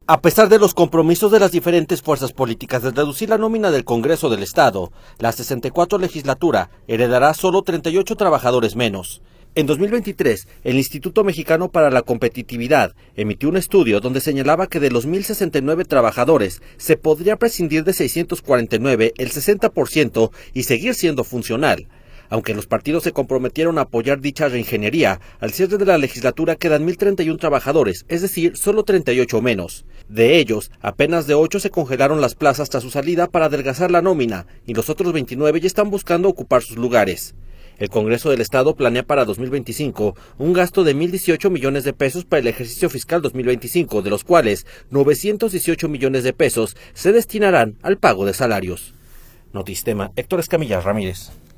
A pesar de los compromisos de las diferentes fuerzas políticas de reducir la nómina del Congreso del Estado, la 64 legislatura heredará solo 38 trabajadores menos. En 2023, el Instituto Mexicano para la Competitividad emitió un estudio donde señalaba que de los 1,069 trabajadores se podría prescindir de 649, el 60%, y seguir siendo funcional. Aunque los partidos se comprometieron a apoyar dicha reingeniería, al cierre de la legislatura quedan 1,031 trabajadores, es decir, solo 38 menos. De ellos, apenas de 8 se congelaron las plazas tras su salida para adelgazar la nómina, y los otros 29 ya están buscando ocupar sus lugares. El Congreso del Estado planea para 2025 un gasto de 1,018 millones de pesos para el ejercicio fiscal 2025, de los cuales 918 millones de pesos se destinarán al pago de salarios. Notistema, Héctor Escamilla Ramírez.